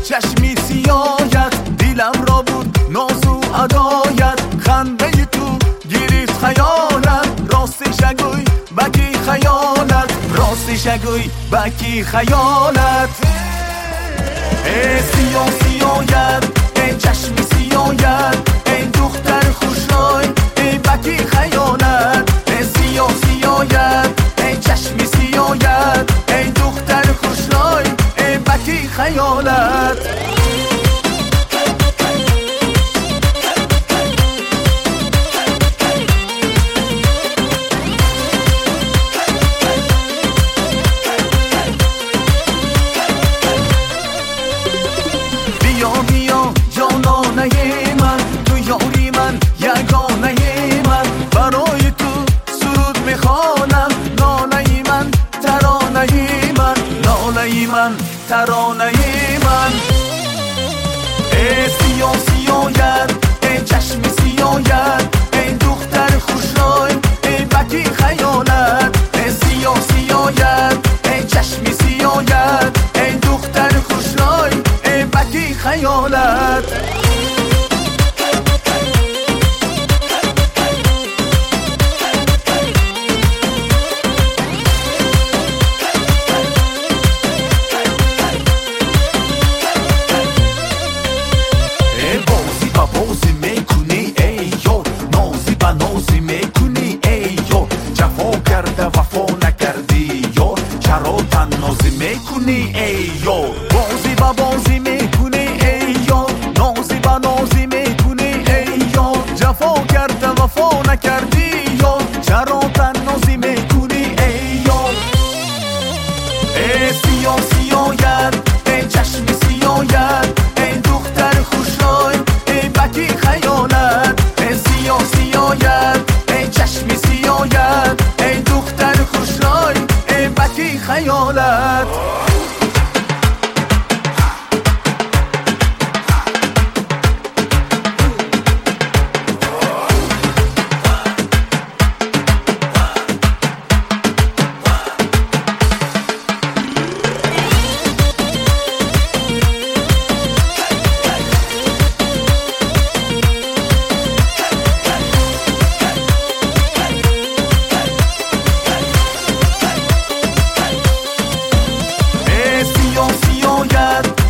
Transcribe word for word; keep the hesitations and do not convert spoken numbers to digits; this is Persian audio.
چشمی سیایت دیلم را بود نازو ادایت خنده تو گیرید خیالت راستی شگوی بکی خیالت راستی شگوی بکی خیالت ای سیاه سیایت ای چشمی سیایت ای دختر خوشای ای بکی خیالت ای سیاه سیایت ای چشمی سیایت ای دختر خوشای ای بکی خیالت بیا بیا جانانه من تو یاری من یگانه من برای تو سرود میخوانم ناله من ترانه من ناله من ترانه من ای سیاه سیایت ای چشم سیایت ای دختر خوشای ای بکی خیالت ای سیاه سیایت ای چشم سیایت ای دختر خوشای ای بکی خیالت بازی میکنی ای یو نازی با نازی میکنی ای یو جفا کرده وفا نکردی یو چرا تنازی میکنی ای یو بازی با بازی میکنی ای یو نازی با نازی میکنی ای یو جفا کرده وفا نکردی یو چرا تنازی میکنی ای یو ای سیاه سیایت ای چشم سیایت ای دختر خوشای بکی خیالت ای سیاه سیایت ای چشم سیایت ای دختر خوشای ای بکی خیالت سیاه سیایت